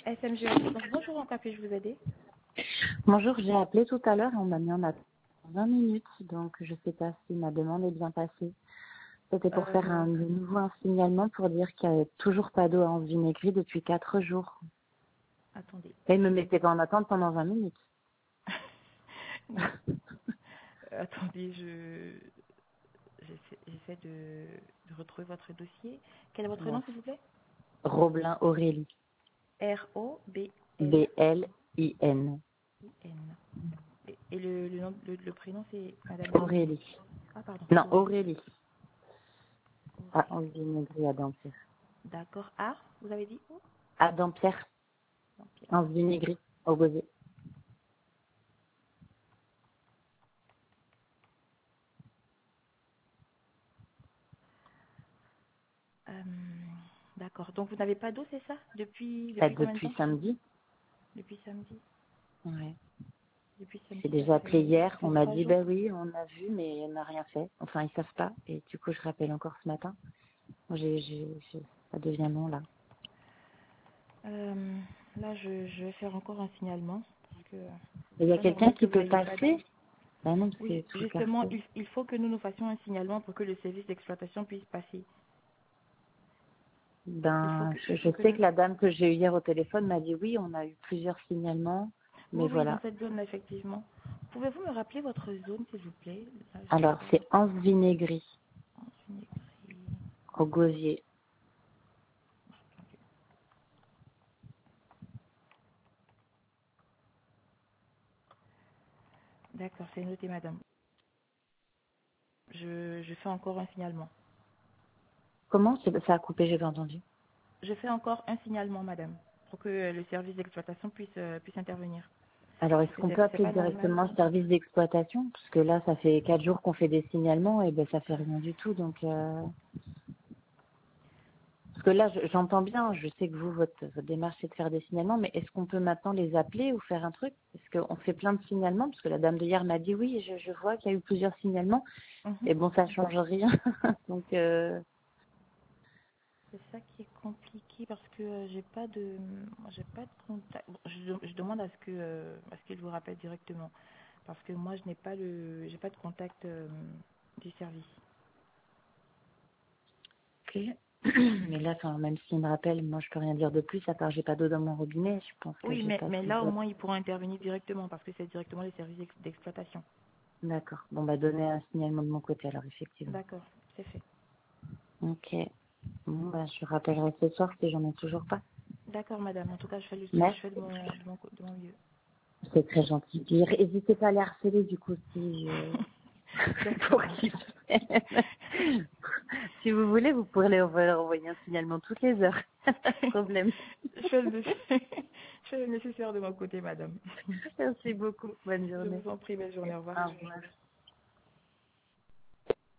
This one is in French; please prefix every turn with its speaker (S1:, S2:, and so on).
S1: SMG Assistance. Bonjour, en quoi puis-je vous aider?
S2: Bonjour, j'ai appelé tout à l'heure et on m'a mis en attente 20 minutes, donc je ne sais pas si ma demande est bien passée. C'était pour faire de nouveau un signalement pour dire qu'il n'y avait toujours pas d'eau en vinaigre depuis 4 jours.
S1: Attendez.
S2: Et ils ne me mettaient pas en attente pendant 20 minutes.
S1: Attendez, j'essaie de retrouver votre dossier. Quel est votre nom,
S2: Bon.
S1: s'il vous plaît?
S2: Roblin Aurélie.
S1: R-O-B-L-I-N.
S2: B-L-I-N.
S1: Et le prénom, c'est Madame
S2: Aurélie.
S1: Ah, pardon.
S2: Non, Aurélie. Ah, en
S1: Aurélie.
S2: vinaigre à Dampierre.
S1: D'accord. Ah, vous avez dit où?
S2: À Dampierre,
S1: Dampierre.
S2: en vinaigre, au gosier.
S1: D'accord. Donc, vous n'avez pas d'eau, c'est ça? Depuis combien de
S2: Depuis
S1: temps?
S2: samedi.
S1: Depuis samedi.
S2: Ouais.
S1: Depuis samedi,
S2: J'ai
S1: ça
S2: déjà appelé hier,
S1: ça
S2: on
S1: fait
S2: m'a
S1: 3
S2: dit
S1: jours.
S2: bah oui, on a vu, mais on n'a rien fait. Enfin, ils savent pas. Et du coup, je rappelle encore ce matin. Ça devient long là.
S1: Là, je vais faire encore un signalement parce que
S2: Il
S1: c'est
S2: y a
S1: pas
S2: quelqu'un
S1: normal que
S2: qui
S1: vous
S2: peut
S1: n'ayez pas d'eau.
S2: passer. Ben non,
S1: Oui,
S2: c'est sous
S1: justement,
S2: carton.
S1: il faut que nous fassions un signalement pour que le service d'exploitation puisse passer.
S2: Ben,
S1: Il
S2: je
S1: faut que
S2: sais
S1: nous...
S2: que la dame que j'ai eue hier au téléphone m'a dit oui, on a eu plusieurs signalements, mais
S1: Oui, oui, dans
S2: voilà.
S1: cette zone-là, effectivement. Pouvez-vous me rappeler votre zone, s'il vous plaît? Là, je n'ai
S2: Alors,
S1: pas
S2: c'est Anse Vinaigrie,
S1: ensuite écrit.
S2: au gosier.
S1: D'accord, c'est noté, madame. Je fais encore un signalement.
S2: Comment? Ça a coupé, j'ai pas entendu.
S1: Je fais encore un signalement, madame, pour que le service d'exploitation puisse intervenir.
S2: Alors, est-ce
S1: Parce que
S2: qu'on peut
S1: c'est
S2: appeler
S1: pas normal.
S2: directement le service d'exploitation? Parce que là, ça fait 4 jours qu'on fait des signalements et ben ça fait rien du tout. Donc, parce que là, j'entends bien, je sais que vous, votre démarche, c'est de faire des signalements, mais est-ce qu'on peut maintenant les appeler ou faire un truc? Parce qu'on fait plein de signalements, parce que la dame de hier m'a dit oui, je vois qu'il y a eu plusieurs signalements,
S1: Mhm.
S2: et bon, ça change rien. Donc,
S1: C'est ça qui est compliqué parce que j'ai pas de contact. Bon, je demande à ce qu'il vous rappelle directement parce que moi j'ai pas de contact du service.
S2: ok. Mais là, enfin, même s'il me rappelle, moi, je peux rien dire de plus, à part j'ai pas d'eau dans mon robinet, je pense que
S1: Oui,
S2: j'ai pas
S1: mais
S2: plus
S1: là au
S2: de...
S1: moins ils pourront intervenir directement parce que c'est directement les services d'exploitation.
S2: D'accord. Bon, bah, donner un signalement de mon côté, alors, effectivement.
S1: D'accord, c'est fait.
S2: Ok. Bon, bah, je rappellerai ce soir si j'en ai toujours pas.
S1: D'accord, madame. En tout cas, je
S2: Merci.
S1: fais de mon mieux.
S2: C'est très gentil. Puis, n'hésitez pas à les harceler, du coup, si,
S1: D'accord,
S2: pour
S1: madame.
S2: qu'ils viennent. Si vous voulez, vous pourrez leur envoyer un signalement toutes les heures. Pas de problème.
S1: Je fais le nécessaire de mon côté, madame.
S2: Merci beaucoup. Bonne
S1: Je
S2: journée.
S1: vous en prie, belle journée. Au revoir.
S2: Au revoir.